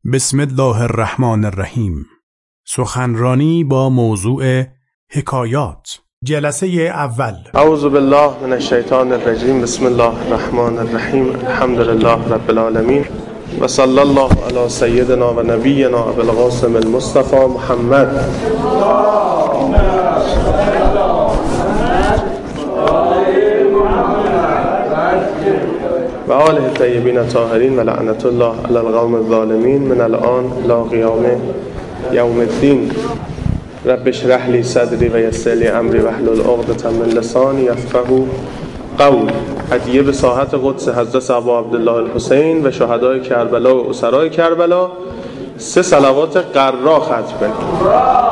بسم الله الرحمن الرحیم. سخنرانی با موضوع حکایات. جلسه اول. اعوذ بالله من الشیطان الرجیم. بسم الله الرحمن الرحیم. الحمد لله رب العالمین و صلی الله علی سیدنا و نبینا ابی القاسم المصطفى محمد و آله الطیبین الطاهرین و لعنت الله علی القوم الظالمین من الان الی قیام یوم الدین. رب اشرح لی صدری و یسر لی امری واحلل عقدة من لسانی یفقهوا قولی. هدیه به ساحت قدس حضرت ابا عبدالله الحسین و شهدای کربلا و اسرای کربلا. 3 صلوات قرا ختم کنید.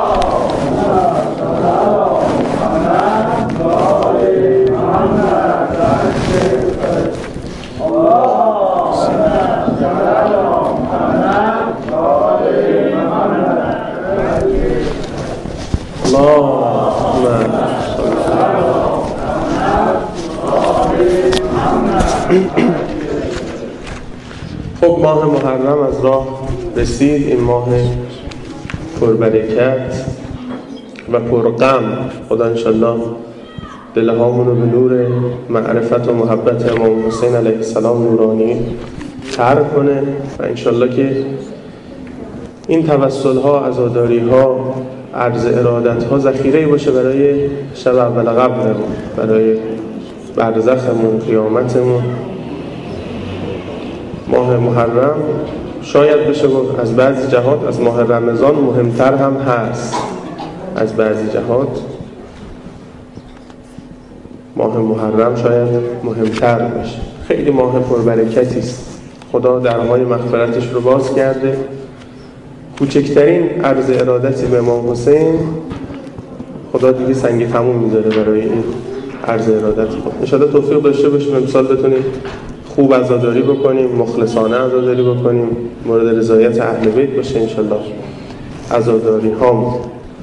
خب ماه محرم از راه رسید. این ماه پربرکت و پرغم. خدا انشالله دلهامون رو به نور معرفت و محبت امام حسین علیه السلام نورانی تر کنه و انشالله که این توسل ها، عزاداری ها، عرض ارادت ها ذخیره‌ای باشه برای شب اول قبرمون، برای برزخمون، قیامتمون. ماه محرم شاید بشه گفت از بعضی جهات از ماه رمضان مهمتر هم هست. از بعضی جهات ماه محرم شاید مهمتر باشه. خیلی ماه پربرکتی است. خدا درهای مغفرتش رو باز کرده. کوچکترین عرض ارادتی به امام حسین خدا دیگه سنگ تموم میذاره برای این عرض ارادت. ان شاءالله توفیق داشته باشیم امسال بتونیم خوب عزاداری بکنیم، مخلصانه عزاداری بکنیم، مورد رضایت اهل بیت باشه ان شاءالله عزاداری هام.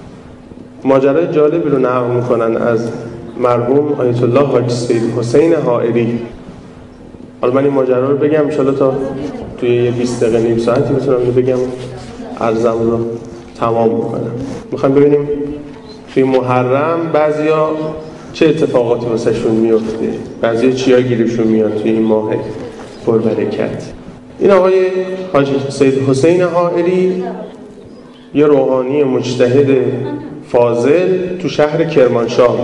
ماجرای جالبی رو نقل میکنن از مرحوم آیت الله حاج سید حسین حائری. حالا من این ماجرا رو بگم ان شاءالله تا توی 20 دقیقه نیم ساعتی بتونم اینو بگم، عرضم رو تمام بکنم. میخوایم ببینیم توی محرم بعضیا چه اتفاقاتی واسه شون میفته، بعضیا چیا گیرشون میاد توی این ماه پربرکت. این آقای حاج سید حسین حائری یه روحانی مجتهد فاضل تو شهر کرمانشاه.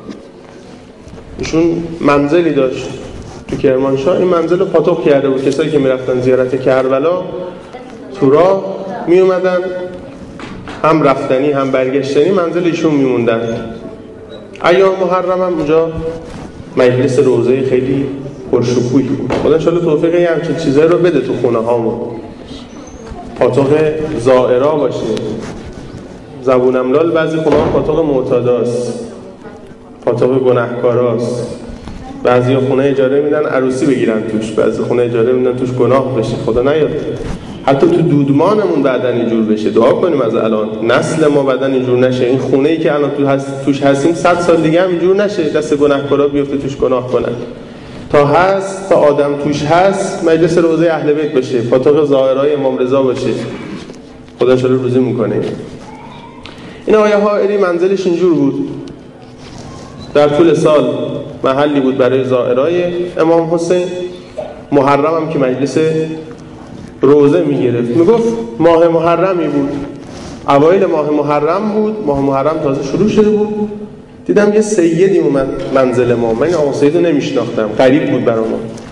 ایشون منزلی داشت تو کرمانشاه. این منزل رو پاتوق کرده بود. کسایی که میرفتن زیارت کربلا تو راه می اومدن، هم رفتنی هم برگشتنی منزل ایشون میموندن. ایام محرم هم اونجا مجلس روزه خیلی پرشکوهی بود. خدا انشالله توفیقی همچین چیزایی رو بده تو خونه هامون. پاتوق زائرا باشه. زبون املال بعضی خونه ها پاتوق معتاداست، پاتوق گناهکاراست. بعضی خونه اجاره میدن عروسی بگیرن توش، بعضی خونه اجاره میدن توش گناه بشه. خدا نیاد حتی تو دودمانمون بعدن اینجور بشه. دعا کنیم از الان نسل ما بعدن اینجور نشه. این خونه‌ای که الان توش هستیم 100 سال دیگه هم اینجور نشه دست گناهکارا بیفته توش گناه کنن. تا هست، تا آدم توش هست مجلس روزه اهل بیت باشه، پاتوق زائرای امام رضا باشه. خدا ان شاءالله روزی میکنه. این آقای حائری منزلش اینجور بود. در طول سال محلی بود برای زائرای امام حسین. محرم هم که مجلس روزه میگرفت. میگفت ماه محرمی بود، اوایل ماه محرم بود، ماه محرم تازه شروع شده بود. دیدم یه سیدی اومد منزل ما. من این آقا سید رو نمیشناختم، غریب بود برام.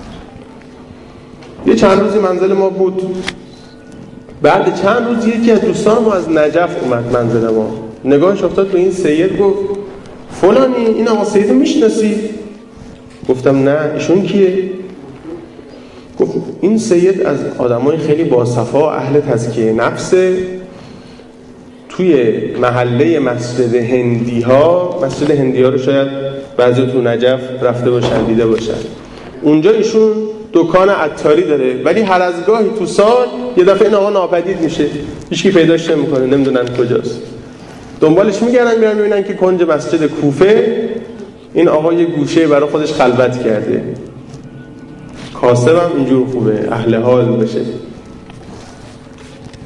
یه چند روزی منزل ما بود. بعد چند روز یکی از دوستان ما از نجف اومد منزل ما. نگاهش افتاد به این سید، گفت فلانی این آقا سید رو میشناسی؟ گفتم نه. ایشون کیه؟ گفت این سید از آدمای خیلی باصفا، اهل تزکیه نفسه. توی محله مسجد هندی ها رو شاید بعضی تو نجف رفته باشن، دیده باشن. اونجا ایشون دکان عطاری داره، ولی هر از گاهی تو سال یه دفعه این آقا ناپدید میشه، هیچکی پیداش نمیکنه، نمیدونن کجاست. دنبالش میگردن، میرن میبینن که کنج مسجد کوفه این آقا یه گوشه برای خودش خلوت کرده. کاسب هم اینجور خوبه، اهل حال بشه.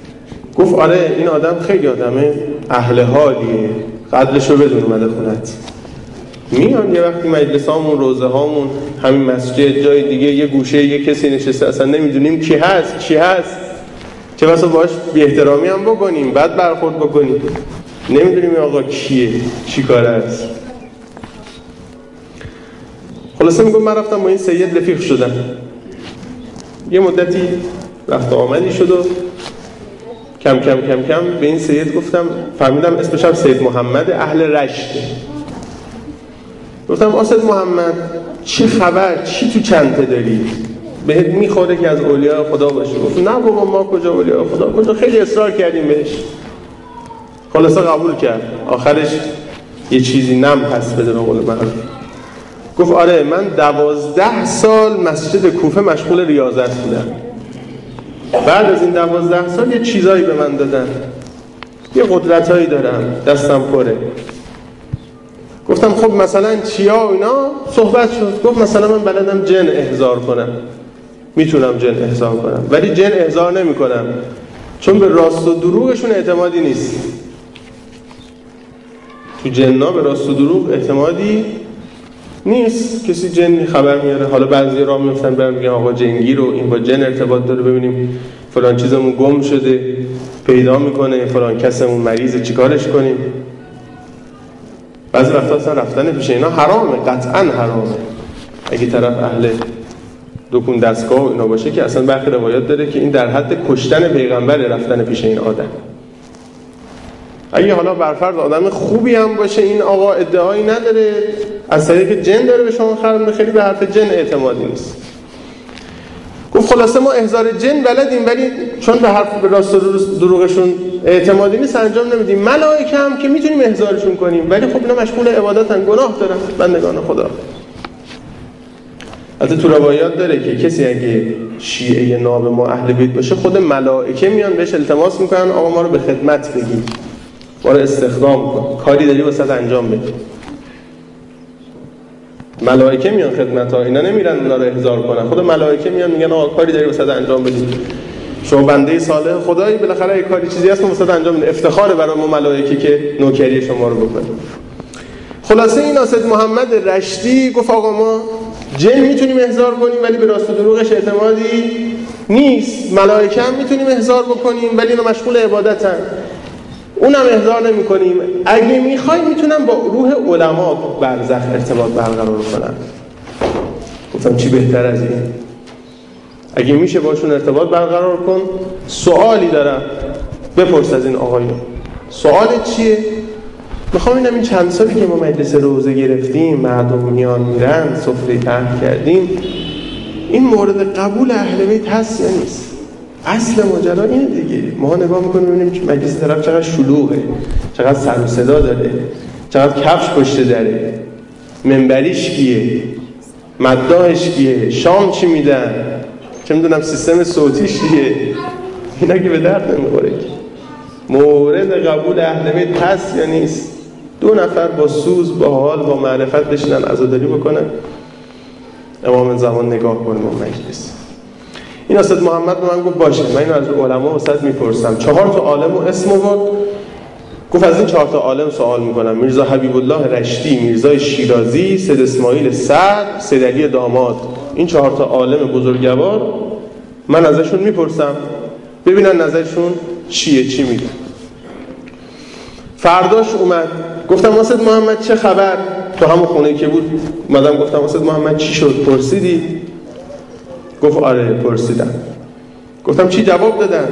گفت آره این آدم خیلی آدمه اهل حالیه، قدرشو بدون اومده خونت. میان یه وقتی مجلس هامون، روزه هامون، همین مسجد، جای دیگه یه گوشه یه کسی نشسته اصلا نمیدونیم کی هست چی هست، چه بسا باش بی احترامی هم بکنیم، بعد برخورد بکنیم، نمیدونیم این آقا کیه چی کاره است. خلاصه میگم من رفتم با این سید رفیق شدم، یه مدتی رفت آمدی شد و کم کم کم کم به این سید گفتم، فهمیدم اسمش هم سید محمد اهل رشت. گفتم آسد محمد چه خبر، چی تو چنته داری؟ بهت میخوره که از اولیاء خدا باشی؟ گفت نه بابا ما کجا اولیاء خدا، کجا، خیلی اصرار کردیم بهش. خلاصه قبول کرد، آخرش یه چیزی نم پس بده به قول معروف. گفت آره من 12 سال مسجد کوفه مشغول ریاضت بودم، بعد از این 12 سال یه چیزایی به من دادن، یه قدرتایی دارم، دستم پره. گفتم خب مثلا چیا و اینا؟ صحبت شد. گفت مثلا من بلدم جن احضار کنم، میتونم جن احضار کنم، ولی جن احضار نمی کنم چون به راست و دروغشون اعتمادی نیست. تو جن‌ها به راست و دروغ اعتمادی نیست. کسی جن خبر میاره، حالا بعضی راه میفتن برام میگن آقا جنگیر و این با جن ارتباط داره، ببینیم فلان چیزمون گم شده پیدا میکنه، فلان کسمون مریضه چیکارش کنیم. بعضی وقتا اصلا رفتن پیش اینا حرامه، قطعا حرامه. اگه طرف اهل دکون دستگاه و اینا باشه که اصلا برخی روایات داره که این در حد کشتن پیغمبر رفتن پیش این آدم. اگه حالا برفرض آدم خوبی هم باشه، این آقا ادعایی نداره، از طریق جن داره به شما خرم، خیلی به حرف جن اعتمادی نیست. گفت خلاصه ما احضار جن بلدیم، ولی چون به حرف به راست و دروغشون اعتمادی نیست انجام نمیدیم. ملائکه هم که میتونیم احضارشون کنیم، ولی خب اینا مشغول عبادتن، گناه دارن بندگان خدا. البته تو روایات داره که کسی اگه شیعه ناب ما اهل بیت باشه، خود ملائکه میان بهش التماس میکنن آقا ما رو به خدمت بگیر، ما رو استخدام کن، کاری داری واسه انجام بده. ملائکه میان خدمت ها، اینا نمیرن اونا رو احضار کنن، خود ملائکه میان میگن آقا کاری داری واسه انجام بدی، شما بنده صالح خدایی، بالاخره یه کاری چیزی هست واسه انجام بده، افتخاره برای ما ملائکه که نوکری شما رو بکنه. خلاصه این اسد محمد رشتی گفت آقا ما جن میتونیم احضار کنیم ولی به راست و دروغش اعتمادی نیست، ملائکه هم میتونیم احضار بکنیم ولی اینا مشغول عبادتن، اونم احضار نمی کنیم. اگه میخوای میتونم با روح علما برزخ ارتباط برقرار کنم. گفتم چی بهتر از این؟ اگه میشه باشون ارتباط برقرار کن. سوالی دارم، بپرس از این آقایون. سوالت چیه؟ میخوام اینم این چند سالی که ما مجلس روزه گرفتیم، مردم میان میرن، سفره طرح کردیم، این مورد قبول اهل بیت هست یا نیست؟ اصل ماجرا اینه دیگه. ما نگاه میکنیم ببینیم مجلس طرف چقدر شلوغه، چقدر سر و صدا داره، چقدر کفش پشت داره، منبریش کیه، مداحش کیه، شام چی میدن، چه میدونم سیستم صوتیش چیه، اینا که به درد نمیخوره. مورد قبول اهل بیت هست یا نیست؟ 2 نفر با سوز، با حال، با معرفت بشینن عزاداری بکنن، امام زمان نگاه کنه به مجلس. این اسد محمد به من گفت باشه من اینو از علما وسط میپرسم. 4 تا عالم و اسم آورد. گفت از این 4 تا عالم سوال میکنم: میرزا حبیب الله رشتی، میرزا شیرازی، سید اسماعیل سعد، سید علی داماد. این 4 تا عالم بزرگوار من ازشون میپرسم ببینن نظرشون چیه، چی میگه. فرداش اومد، گفتم اسد محمد چه خبر؟ تو همون خونه که بود اومدم گفتم اسد محمد چی شد، پرسیدی؟ گفت آره پرسیدم. گفتم چی جواب دادن؟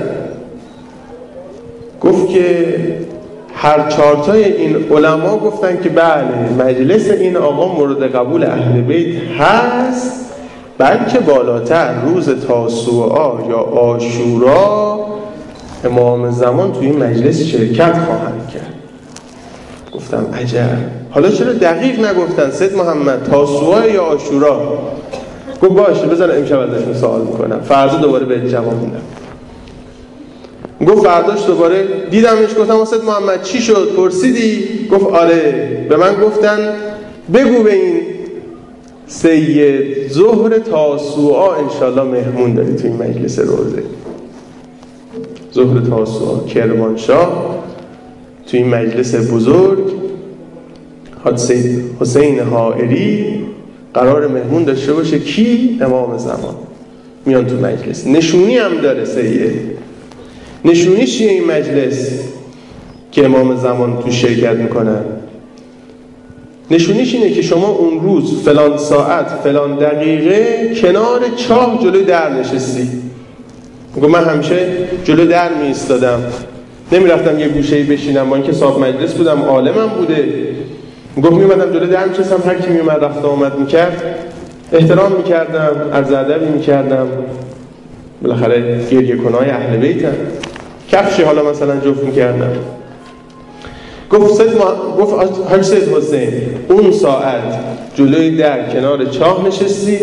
گفت که هر 4 تای این علما گفتن که بله مجلس این آقا مورد قبول اهل بیت هست، بلکه بالاتر روز تاسوعا یا عاشورا امام زمان توی این مجلس شرکت خواهند کرد. گفتم عجب، حالا چرا دقیق نگفتن سید محمد تاسوعا یا عاشورا؟ گفت باشه بذار امشب ازشون سوال میکنم، فردا دوباره بهت جواب میدم. گفت فرداش دوباره دیدمش، گفتم سید محمد چی شد، پرسیدی؟ گفت آره به من گفتن بگو به این سید ظهر تاسوعا انشالله مهمون داری توی این مجلس روزه. ظهر تاسوعا کرمانشاه توی این مجلس بزرگ حاج سید حسین حائری قرار مهمون داشته باشه. کی؟ امام زمان. میان تو مجلس، نشونی هم داره سیئه. نشونی چیه این مجلس که امام زمان تو شرکت میکنن؟ نشونیش اینه که شما اون روز فلان ساعت فلان دقیقه کنار چاه جلوی در نشستی. میگم من همیشه جلوی در می ایستادم، نمیرفتم یه گوشه‌ای بشینم، با اینکه صاحب مجلس بودم، عالمم بوده. میگم میومدم جلوی در میشستم، هر کی میومد رفت آمد میکرد احترام میکردم، عرض ادبی میکردم. بالاخره گریه کنای اهل بیتم، کفشی حالا مثلا جفت میکردم. گفت حاج سید حسین اون ساعت جلوی در کنار چاه نشستی،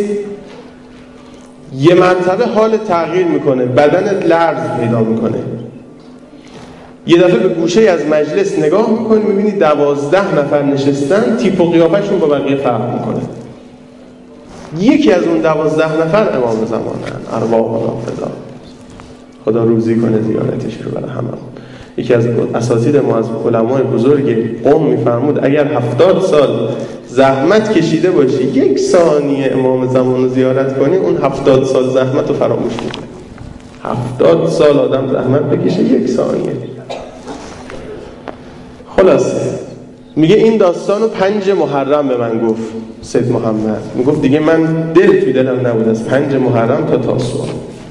یه مرتبه حال تغییر میکنه، بدنت لرز پیدا میکنه. یه دفعه به گوشه از مجلس نگاه میکنی، میبینی 12 نفر نشستن، تیپ و قیافه‌شون با بقیه فرق میکنه. یکی از اون 12 نفر امام زمانن، ارواحنا فدا، خدا روزی کنه زیارتش رو برای همه. یکی از اساتید ما از علمای بزرگ قم میفرمود اگر 70 سال زحمت کشیده باشی 1 ثانیه امام زمان رو زیارت کنی، اون 70 سال زحمت رو فراموش میکنی. 70 سال آدم زحمت بکشه 1 ثانیه. خلاصه میگه این داستانو 5 محرم به من گفت سید محمد. میگفت دیگه من دل توی دلم نبود از 5 محرم تا تاسوعا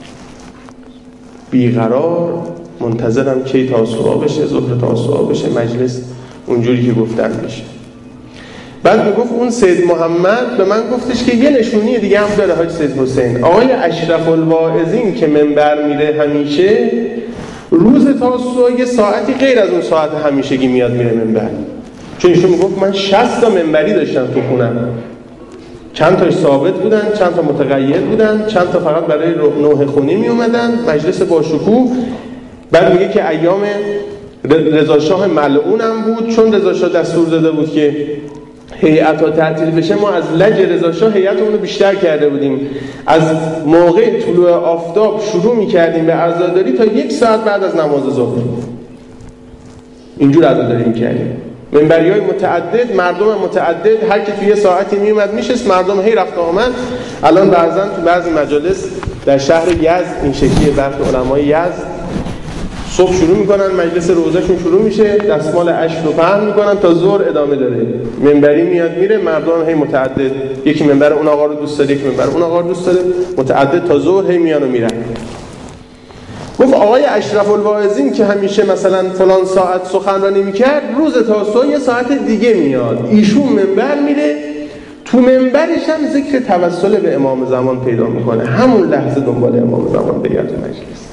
بیقرار منتظرم کی تاسوعا بشه، ظهر تاسوعا بشه، مجلس اونجوری که گفتن بشه. بعد میگفت اون سید محمد به من گفتش که یه نشونی دیگه هم داره حاج سید حسین. آقای اشرف الواعظین که منبر میره همیشه روز تاسوعا یه ساعتی غیر از اون ساعت همیشگی میاد میره منبر. چون ایشون میگفت من 60 تا منبری داشتم تو خونم، چند تاش ثابت بودن، چند تا متغیر بودن، چند تا فقط برای نوح خونی می اومدن، مجلس با شکوه. بعد میگه که ایام رضا شاه ملعونم بود، چون رضا شاه دستور داده بود که هیئت‌ها تعطیل بشه، ما از لج رضا شاه هیئتمون رو بیشتر کرده بودیم، از موقع طلوع آفتاب شروع می‌کردیم به عزاداری تا 1 ساعت بعد از نماز ظهر اینجور عزاداری می‌کردیم. منبری‌های متعدد، مردم متعدد، هر کی توی یه ساعتی میومد میشست، مردم هی رفت آمد. الان بعضن تو بعضی مجالس در شهر یزد این شکلیه، برخی علمای یزد صبح شروع میکنن، مجلس روزهشون شروع میشه، دستمال اشک رو پهن میکنن تا ظهر ادامه داره. منبری میاد میره، مردم هی متعدد، یکی منبر اون آقا رو دوست داره، یکی منبر اون آقا رو دوست داره، متعدد تا ظهر هی میان و میرن. گفت آقای اشرف الواعظین که همیشه مثلا فلان ساعت سخنرانی میکرد، روز تاسوعا یه ساعت دیگه میاد، ایشون منبر میره، تو منبرش هم ذکر توسل به امام زمان پیدا میکنه. همون لحظه دنبال امام زمان بیاد تو مجلس.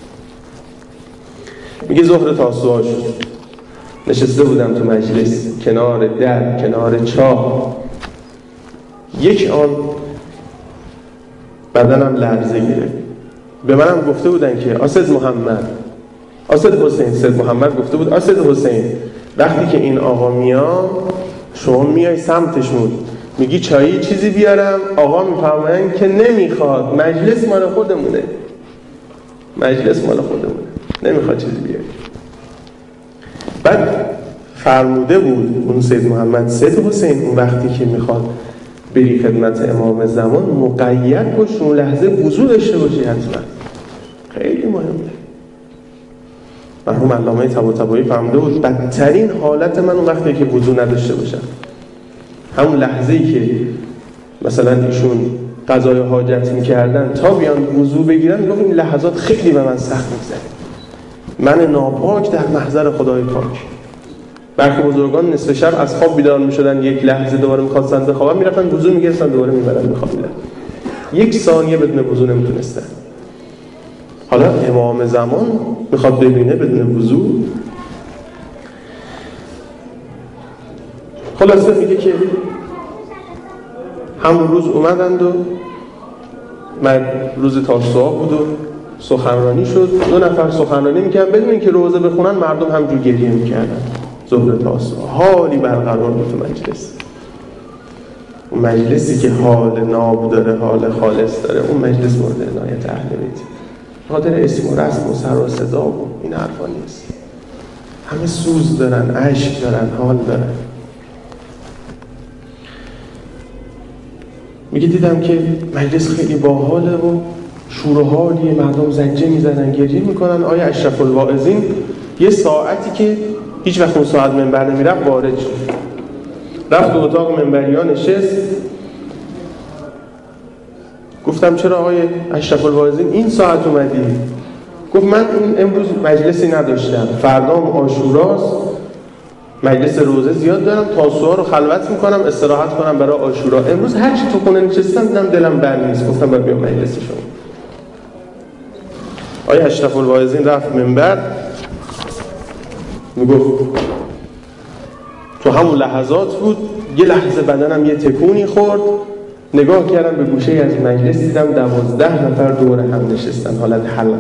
میگه ظهر تاسوعا شد، نشسته بودم تو مجلس کنار در، کنار چاه. یک آن بدنم لرزه گرفت. به منم گفته بودن که آسد محمد، آسد حسین، سید محمد گفته بود آسد حسین وقتی که این آقا میاد شما میای سمتشون میگی چایی چیزی بیارم، آقا میفهمن که نمیخواد، مجلس مال خودمونه، مجلس مال خودمونه، نمیخواد چیزی بیاری. بعد فرموده بود اون سید محمد، سید حسین اون وقتی که میخواد بری خدمت امام زمان مقید باش، اون لحظه وضو داشته باشی حتما، خیلی مهمه. مرحوم علامه طباطبایی فرموده بود بدترین حالت من اون وقتی که وضو نداشته باشم، همون لحظه‌ای که مثلا ایشون قضای حاجت میکردن تا بیان وضو بگیرن، میگفت این لحظات خیلی به من سخت میگذره، من ناپاک در محضر خدای پاک. برخی بزرگان نصف شب از خواب بیدار میشدن، یک لحظه دوباره میخواستن بخوابن، میرفتن وضو میگرفتن دوباره میبرن میخوابیدن، 1 ثانیه بدون وضو نمیتونستن. حالا امام زمان میخواد ببینه بدون وضو. خلاصه میگه که همون روز اومدند و روز تاسوعا بود و سخنرانی شد. 2 نفر سخنرانی میکردن بدون اینکه روزه بخونن، مردم همجور گریه میکردن. ظهر تاسوعا حالی برقرار بود تو مجلس. اون مجلسی که حال ناب داره، حال خالص داره، اون مجلس مورد عنایت اهل بیت. خاطر اسم و رسم و سر و صدا و این حرفا نیست. همه سوز دارن، اشک دارن، حال دارن. میگه دیدم که مجلس خیلی باحاله و شور و حالیه، مردم زنجه میزنن، گریه میکنن. آیا اشرف الواعظین یه ساعتی که هیچ وقت اون ساعت منبر نمیرفت وارد شد، رفت تو اتاق منبریان نشست. گفتم چرا آقای اشرف الواعظین این ساعت اومدی؟ گفت من امروز مجلسی نداشتم، فردام عاشوراست، مجلس روزه زیاد دارم، تاسوعا رو خلوت میکنم استراحت کنم برای عاشورا. امروز هر چی تو خونه نشستم دیدم دلم بند نیست، گفتم باید بیام مجلس شما. آقای اشرف الواعظین رفت منبر، میگفت تو همون لحظات بود، یه لحظه بدنم یه تکونی خورد، نگاه کردم به گوشه از مجلس، دیدم 12 نفر دور هم نشستن حالت حلقه‌ای.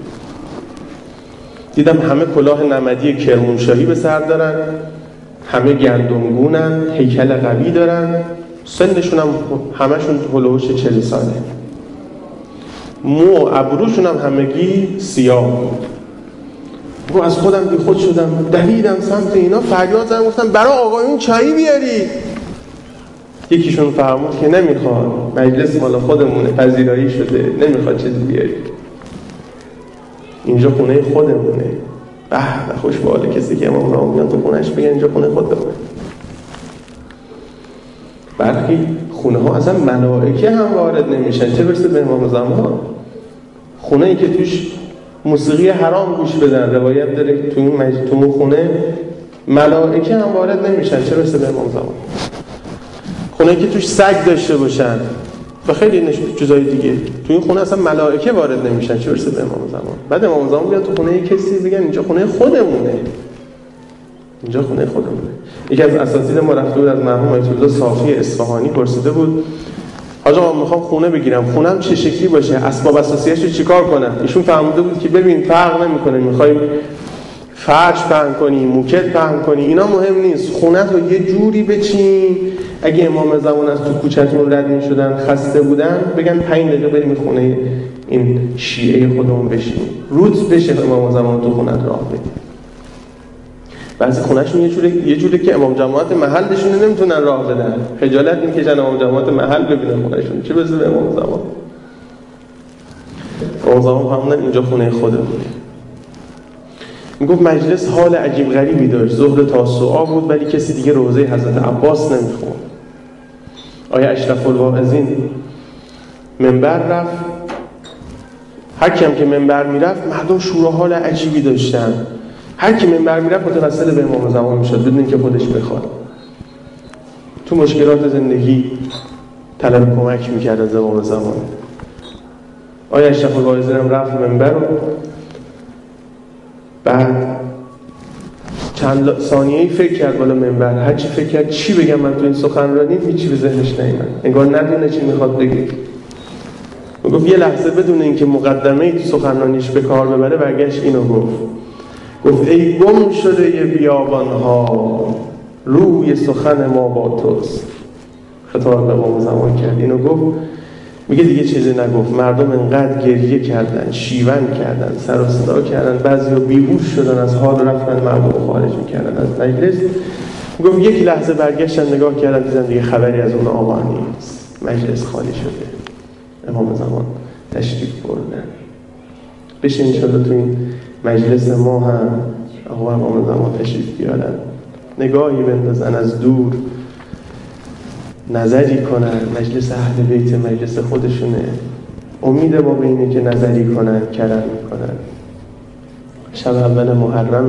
دیدم همه کلاه نمدی کرمانشاهی به سر دارن، همه گندمگونن، هیکل قوی دارن، سنشون هم همشون هلوش 40 ساله، مو و ابروشون هم همگی سیاه بود. گو از خودم بی خود شدم، دویدم سمت اینا، فریاد زدم، گفتم برای آقایون چایی بیاری. یکیشون فرمود که نمیخواد، مجلس مال خودمونه، پذیرایی شده، نمیخواد چیزی بیاری، اینجا خونه خودمونه. به خوش به حال کسی که امام زمان بیان تو خونهش بگن اینجا خونه خودمونه. برخی خونه ها اصلا ملائکه هم وارد نمیشن، چه برسه به امام زمان. خونه ای که توش موسیقی حرام گوش بدن، روایت داره تو این خونه ملائکه هم وارد نمیشن، چه برسه به امام زمان. خونه ای که توش سگ داشته باشن و خیلی چیزای دیگه، تو این خونه اصلا ملائکه وارد نمیشن، چه برسه به امام زمان. بعد امام زمان بیاد تو خونه کسی بگن اینجا خونه خودمونه، اینجا خونه خودمونه. یکی از اساتید ما رفته بود از مرحوم آیت الله صافی اصفهانی، پرسیده بود حاج آقا میخوام خونه بگیرم، خونم چه شکلی باشه، اسباب اساسیه‌اش رو چیکار کنم؟ ایشون فرموده بود که ببین فرق نمیکنه میخوای فرش پهن کنی، موکت پهن کنی، اینا مهم نیست، خونت رو یه جوری بچین اگه امام زمان از تو کوچه‌تون رد می‌شدن خسته بودن بگن 5 دقیقه بریم خونه این شیعه خودمون بشینیم، روز بشه امام زمان تو خونت راه بدیم. بعضی خونه‌شون یه جوری که امام جماعت محلشون نمیتونن راه بدن، خجالت می‌کشن امام جماعت محل ببینن خونه‌شون، چه برسه به امام زمان. امام زمان همون اینجا خونه خودمونه. میگفت مجلس حال عجیب غریبی داشت، ظهر تاسوعا بود ولی کسی دیگه روزه حضرت عباس نمیخوند. آیا اشرف الواعظین منبر رفت، هر کیم که منبر میرفت مردم شور و حال عجیبی داشتن، هر کی منبر میرفت متوسل به امام زمان میشد بدون اینکه خودش بخواد. تو مشکلات زندگی طلب کمک میکرد از امام زمان. آیا اشرف الواعظین هم رفت منبر رو بعد چند ثانیه‌ای فکر کرد بالا منبر، هر چی فکر کرد چی بگم من تو این سخنرانی، هیچی به ذهنش نیامد، انگار ندونه چی میخواد بگه. گفت یه لحظه بدون اینکه مقدمه‌ای تو سخنرانیش به کار ببره برگشت اینو گفت ای گم شده ی بیابان‌ها، روی سخن ما با توست. خطاب به امام زمان کرد، اینو گفت. میگه دیگه چیزی نگفت. مردم انقدر گریه کردن، شیون کردن، سر و صدا کردن، بعضیا بیهوش شدن از حال، رفتن مردم خارج میکردن از مجلس. گفت یک لحظه برگشتن نگاه کردن دیدن دیگه خبری از اون آقا نیست، مجلس خالی شده، امام زمان تشریف بردن. بشه انشالله تو این مجلس ما هم آقا امام زمان تشریف بیارن، نگاهی بندازن از دور، نظری کنن. مجلس اهل بیت مجلس خودشونه، امید ما به اینه که نظری کنن، کرم کنن. شب اول محرمه،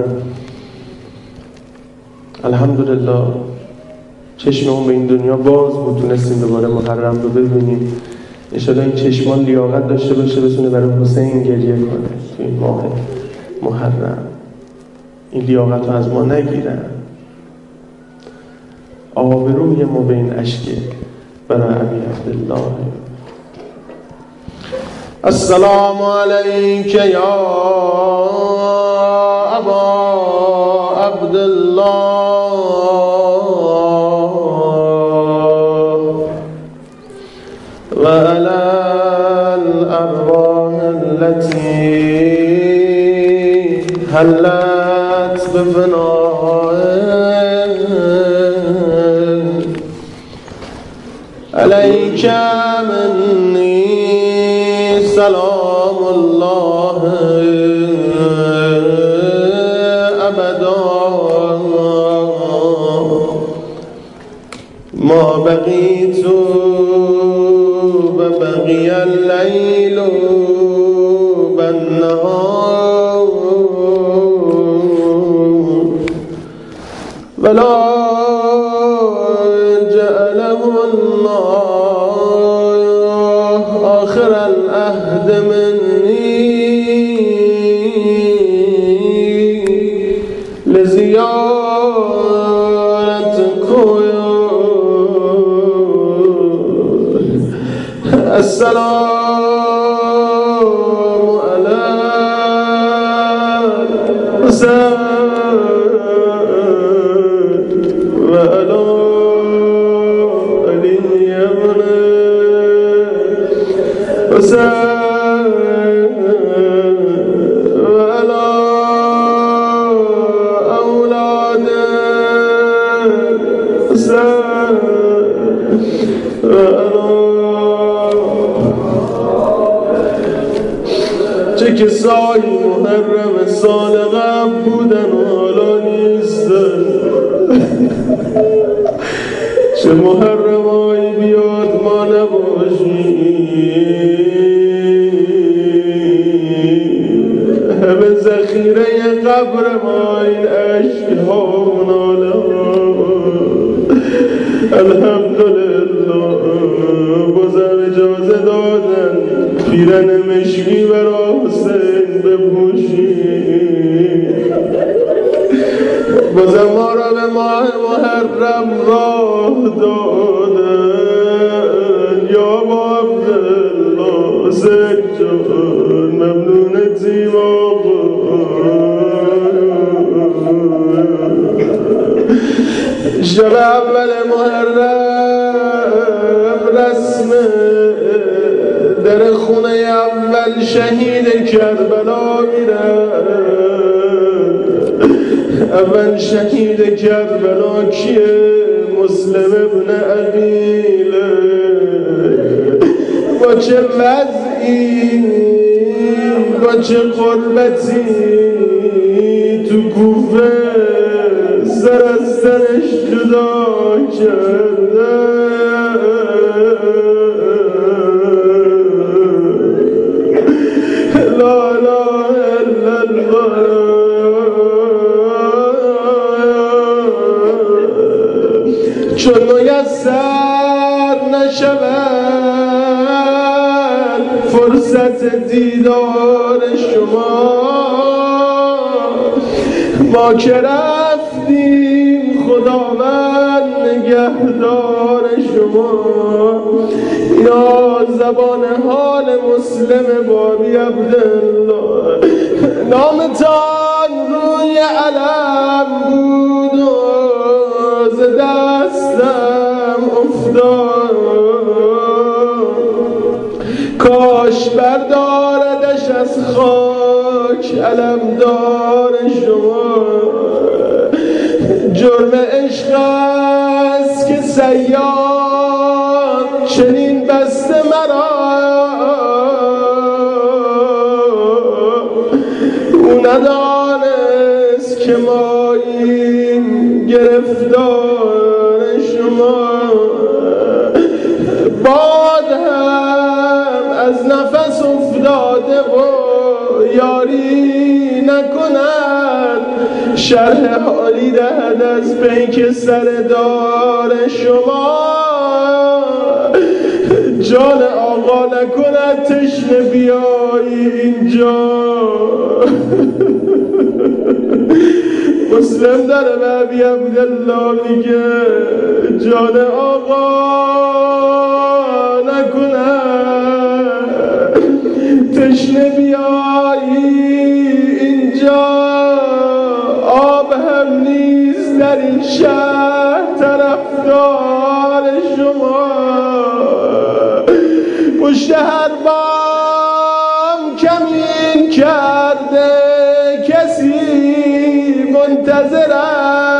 الحمدلله چشممون به این دنیا باز بود، تونستیم دوباره محرم رو ببینیم. انشاءالله این چشمان لیاقت داشته باشه بتونه برای حسین گریه کنه تو این ماه محرم، این لیاقت رو از ما نگیرن. آبروی ما به این اشک برای ابی عبدالله. السلام علیک یا ابا عبدالله و علی الارواح التي حلت به فنای علیک منی سلام الله ابدا ما بقیت و بقی اللیل بالنهار ولا جعله الله آخر العهد منی لزیارتکم السلام علی حسین و علی علی ابن حسین و علی اولاد حسین و چه کسایی محرم سال قبل بودن و حالا نیستن، چه محرمایی بیاد ما نباشیم، همه ذخیره قبر ما این عشق ها و ناله ها. الحمدلله بازم اجازه دادن پیرن مشکی برا حسین بپوشید، بازم ما را به ماه محرم راه دادن. یا با عبدالله حسین جان ممنونتی بابا. شب اول محرم رسم در خونه اول شهید کربلا میرن. اول شهید کربلا کیه؟ مسلم ابن عقیله. با چه وضعی، با چه قربتی تو کوفه سر از سرش جدا کرده. لا اله الا الله. چون میسر نشود فرصت دیدار شما، ما که رفتیم خداوند نگهدار شما. یا زبان حال مسلم بابی عبدالله، نامتان روی علم بود و ز دستم افتاد. کاش برداردش از خاک علمدار شما. جرم عشق است که صیاد چنین بسته مرا، او ندانست که ماییم گرفتار شما. باد هم از نفس افتاده و یاری نکند، شرح حالی دهد از پیک سردار شما. جان آقا نکند تشنه بیایی اینجا. مسلم داره به ابی عبدالله میگه جان آقا نکند تشنه بیایی اینجا. آب هم نیست در این شهر طرفدار شما. پشت هر بام کمین کرده کسی منتظره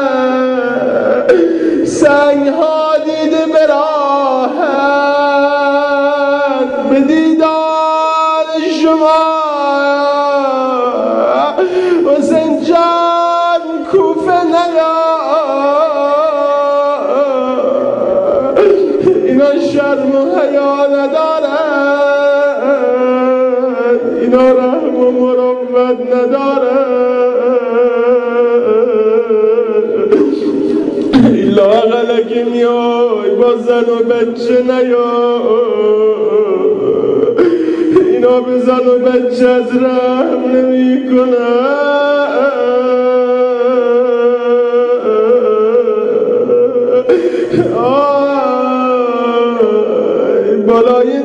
سنگ ها دیده به راحت به دیدار شما حسین جان کوفه نیا اینا شرم و حیا ندارن اینا رحم و مروت ندارن ایلا غلقی میای با زن و بچه نیا اینا به زن و بچه از رحم نمی بالای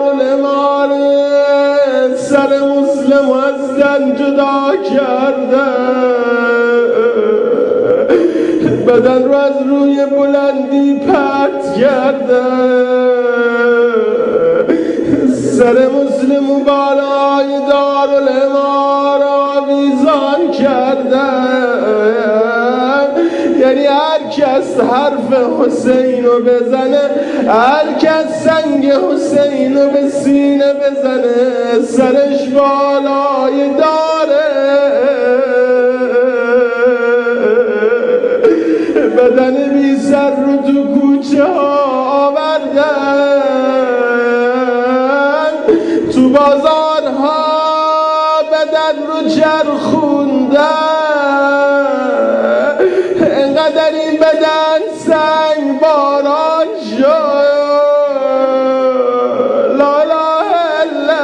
دارالامارت سر مسلم از زن جدا کرده بدن رو از روی بلندی پرت کرده سر مسلم و بالای دارالامارت آویزان کرده یعنی هر کس حرف حسین رو بزنه هر کس سنگ حسین رو به سینه بزنه سرش بالای داره بدن بی سر رو تو کوچه ها آوردن تو بازارها بدن رو چرخوندن انقدر این بدن سنگ باران شد لا اله الا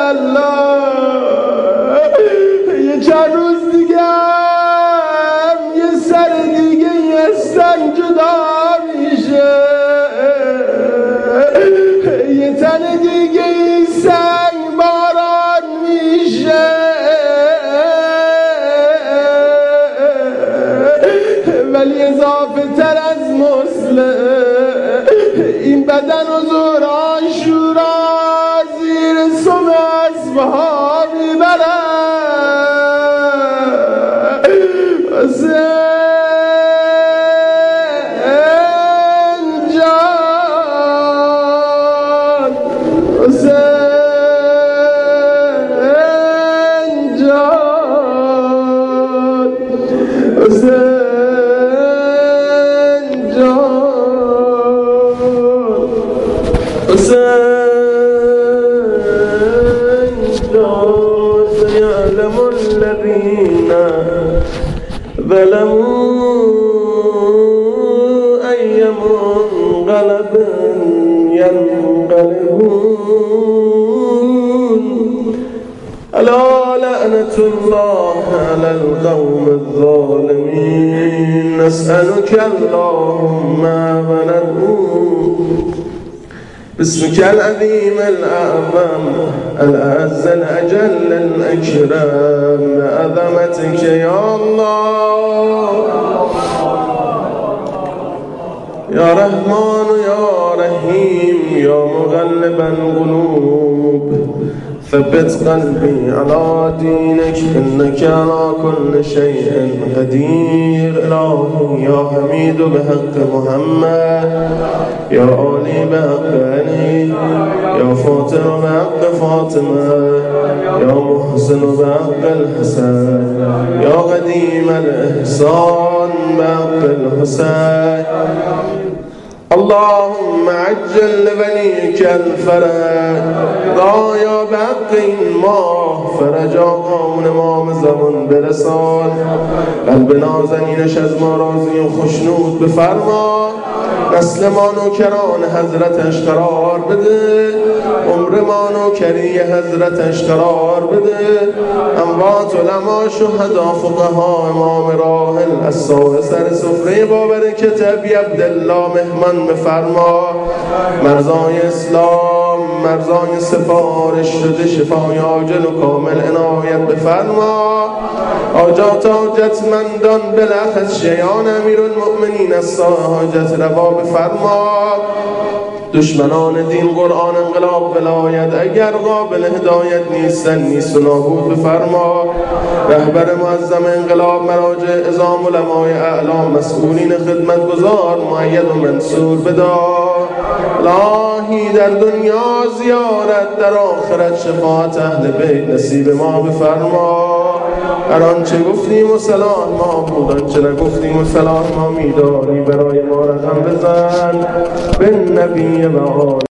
الله یه چند روز دیگه هم یه سر دیگه یه سنگ جدا میشه یه تن دیگه این سنگ باران میشه ولی اضافه تر از مسلم این بدن و زور آشورا زیر سم اسبها میبره حسین جان حسین جان حسین سيعلم الذين ظلموا أي منقلب ينقلبون ألا لعنة الله على القوم الظالمين نسألك اللهم وندعوك باسمك العظيم الأعظم الأعز الأجل الأكرم بعظمتك يا الله يا رحمن يا رحيم يا مغلب القلوب ثبت قلبي على دينك إنك على كل شيء قدير إلهي يا حميد بحق محمد يا علي بحق علي يا فاطر بحق فاطمة يا محسن بحق الحسن يا قديم الإحسان بحق الحسين اللهم عجل لبنيك الفرج رایا بحق این ماه فرج آقامون امام زمان برسان قلب نازنینش از ما راضی و خشنود بفرما نسل ما نوکران حضرتش قرار بده عمر ما نوکری حضرتش قرار بده اموات علما شهدا فقها امام راحل الساعه سر سفره با برکت ابی عبدالله مهمان بفرما مرزای اسلام مرزای سفارش شده شفای عاجل و کامل عنایت بفرما حاجات حاجتمندان بلخص شیعان امیرالمؤمنین از ساعه حاجت روا بفرما دشمنان دین قرآن انقلاب ولایت اگر قابل هدایت نیستن نیست و نابود بفرما. رهبر معظم انقلاب مراجع عظام علمای اعلام مسئولین خدمتگزار مؤید و منصور بدار. الهی در دنیا زیارت در آخرت شفاعت اهل بیت نصیب ما بفرما. هر آنچه گفتیم و صلاح ما بود آنچه نگفتیم و صلاح ما می‌دانی برای ما رقم بزن به نبی و آل